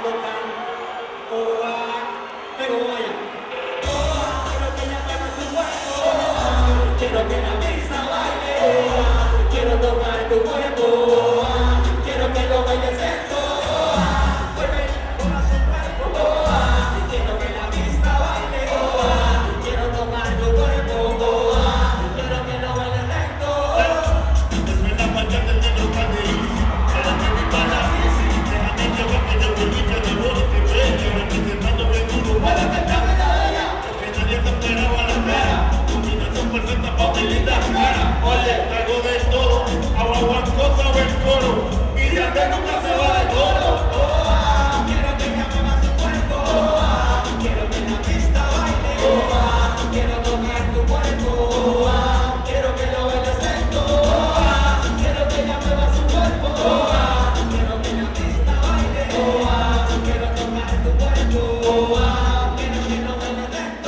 tocar. Oh, pero vaya. Oh, quiero que ella mueva su cuerpo. Oh, quiero que la pista baile. Oh, quiero tocar tu cuerpo. Oh, quiero que lo bailes lento. Oh, mueve toda su cuerpo. Oh, quiero que la pista baile. Oh, quiero tocar tu cuerpo. Oh, quiero que lo bailes lento. Después la pachata de los caderín. Para que mi pana dice. Déjame llevar que yo te diga de vos que bella. Representando bien duro. Puedo cantarme la de ella. Que nadie se esperaba la cara. Combinación perfecta para mi linda cara. Oye, traigo de todo. Agua, cosa o el coro. Y ya que nunca se va de todo. Quiero que ella mueva su cuerpo. Quiero que la pista baile. Quiero tocar tu cuerpo. Quiero que lo bailes lento. Quiero que ella mueva su cuerpo. Quiero que la pista baile. Quiero tocar tu cuerpo. Quiero que lo bailes lento.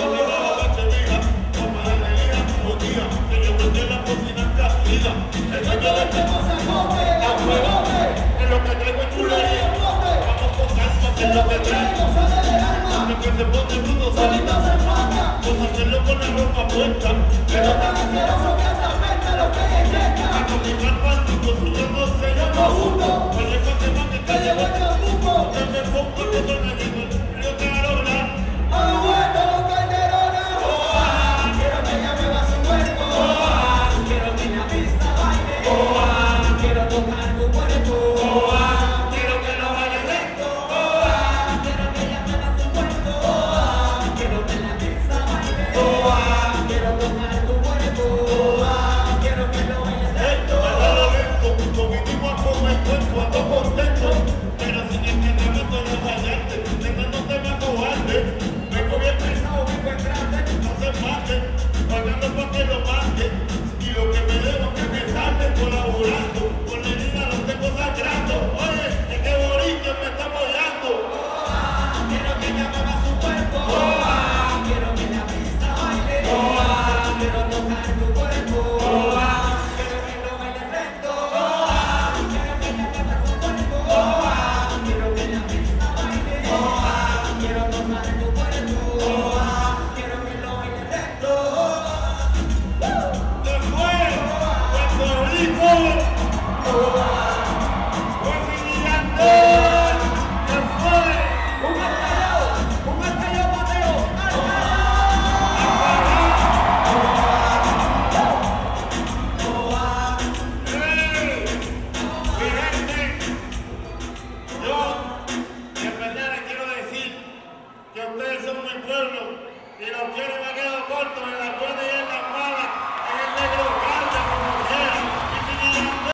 El dueño del tema se acoge, a huevote, en lo que traigo es chulería. Vamos con calma, que es lo que traigo. Lo que se pone bruto solito se enfada. Pues hacerlo con la ropa puesta. Pero tan asqueroso que hasta afecta lo que ella inyecta. A cocinar pan, construyéndose yo no junto. Oye, con tema que calle vuelta al mundo. Que me pongo el botón allí, Río Carolina. ¡Ah, bueno, Calderona! Quiero que ella mueva su cuerpo. Quiero que la pista baile. Quiero tocar tu cuerpo. Quiero que lo bailes lento. Quiero que ella mueva su cuerpo. Quiero que la pista baile. Quiero tocar tu cuerpo. Quiero que lo bailes lento. Bailalo lento, lo vinimos a comer cuerpo, ando contento. Pero sin entrenamiento no fallarte, no te va a cobarde. Vengo bien pesado, vengo en grande, no se mate, pagando pa' que lo mate. Y lo que me debo que me sale colaborando, con la herida lo tengo sangrando. Oye, es que Borillo me está apoyando. Quiero que ella mueva su cuerpo. Quiero que la pista baile. Quiero tocar tu cuerpo. Quiero que lo bailes lento. Quiero que ella mueva su cuerpo. Quiero que la pista baile. Quiero tocar tu cuerpo. Quiero que lo bailes lento. ¡Se fue! ¡Puerto Rico! ¡Fue Filiante! ¡Se fue! Un estallado pateo. Mi gente, yo en verdad les quiero decir que ustedes son mi pueblo y los quiero